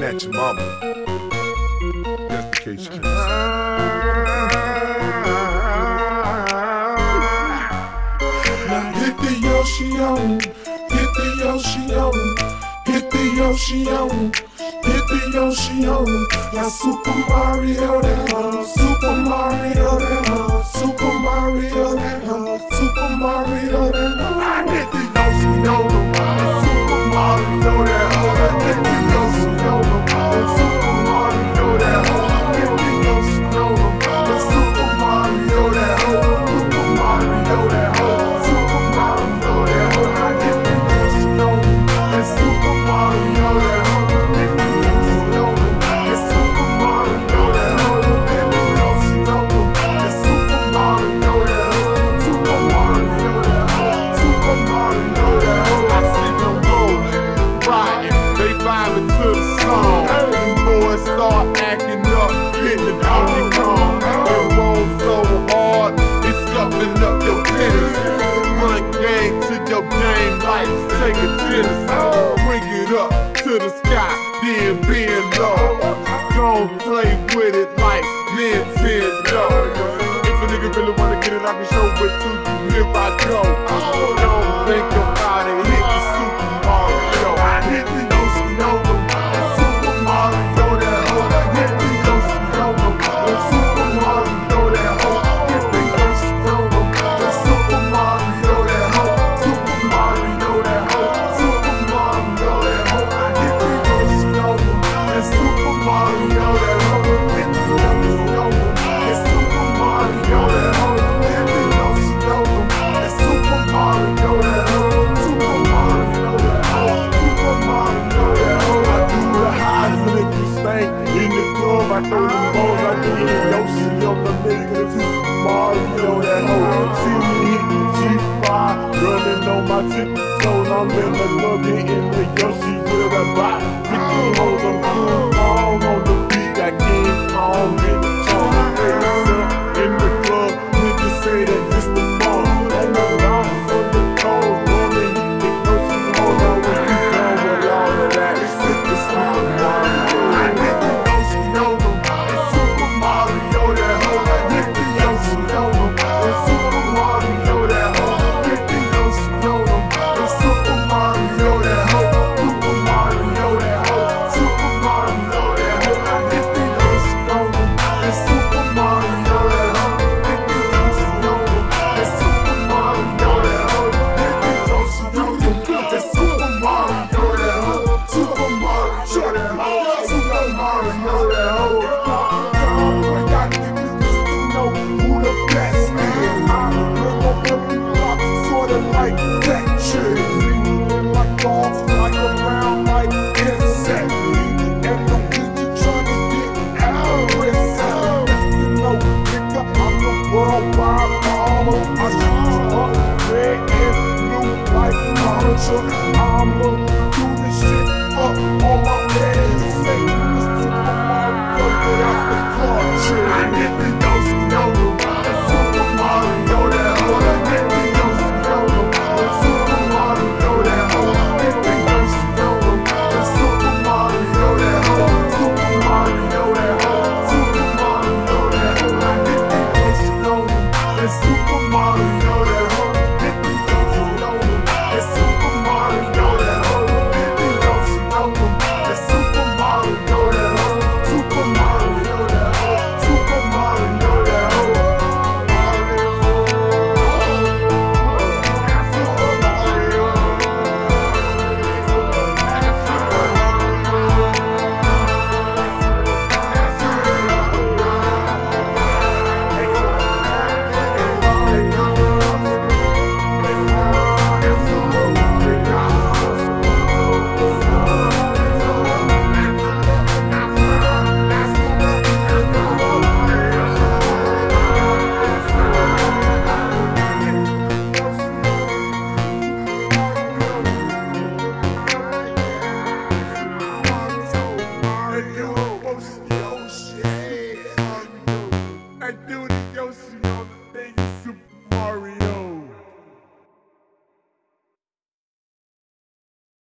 at your mama. Just in case you can't see. Hit the Yoshi on, hit the Yoshi on, hit the Yoshi on, hit the Yoshi on. Yeah, Super Mario that hard, Super Mario that hard, Super Mario that hard, Super Mario that hard. I hit the Yoshi on, Super Mario that hard. I hit the Yoshi on, Super Mario that hard. I hit the Yoshi on, Super Mario that hard, Super Mario that hard. Start acting up, getting the Donkey Kong. It rolls so hard, it's scuffing up your tennis. Run game to your game life, take a tennis. Bring it up to the sky, then bend low. Gon' play with it like Nintendo. If a nigga really wanna get it, I can show it to you if I go. Don't think about it, hit the Super Mario. I hit the Yoshi on Super Mario. I throw the balls, I do the Yoshi on the nigga Super Mario that hoe. See me hitting G5, running on my tiptoes. I'm in the nugget in the Yoshi with a bot. 50 hoes, I'm cool all on the beat. I can't call me Charlie Face in the club. Niggas say that this the ball. On the bounce on the toes, rolling the Yoshi on the way. You done with all of that, it's the Super Mario. I hit the Yoshi on the worldwide power. I shoot you up red and blue like Naruto.